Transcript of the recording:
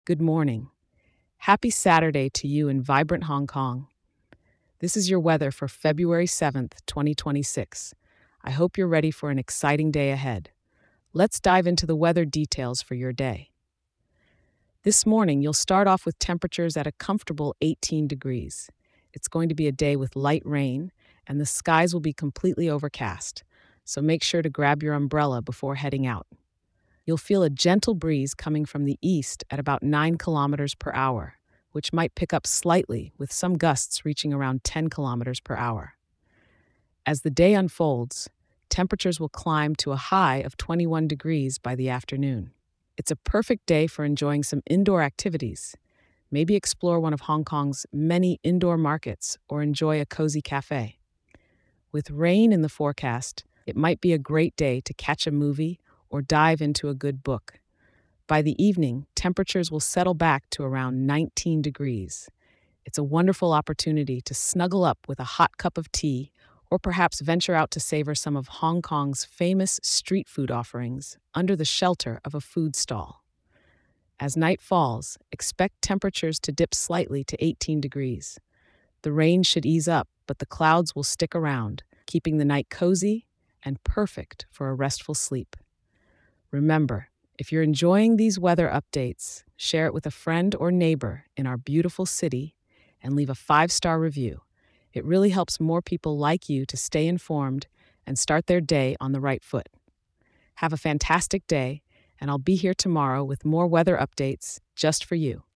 Good morning. Happy Saturday to you in vibrant Hong Kong. This is your weather for February 7th, 2026. I hope you're ready for an exciting day ahead. Let's dive into the weather details for your day. This morning, you'll start off with temperatures at a comfortable 18 degrees. It's going to be a day with light rain, and the skies will be completely overcast, so make sure to grab your umbrella before heading out. You'll feel a gentle breeze coming from the east at about 9 kilometers per hour, which might pick up slightly with some gusts reaching around 10 kilometers per hour. As the day unfolds, temperatures will climb to a high of 21 degrees by the afternoon. It's a perfect day for enjoying some indoor activities. Maybe explore one of Hong Kong's many indoor markets or enjoy a cozy cafe. With rain in the forecast, it might be a great day to catch a movie or dive into a good book. By the evening, temperatures will settle back to around 19 degrees. It's a wonderful opportunity to snuggle up with a hot cup of tea or perhaps venture out to savor some of Hong Kong's famous street food offerings under the shelter of a food stall. As night falls, expect temperatures to dip slightly to 18 degrees. The rain should ease up, but the clouds will stick around, keeping the night cozy and perfect for a restful sleep. Remember, if you're enjoying these weather updates, share it with a friend or neighbor in our beautiful city and leave a 5-star review. It really helps more people like you to stay informed and start their day on the right foot. Have a fantastic day, and I'll be here tomorrow with more weather updates just for you.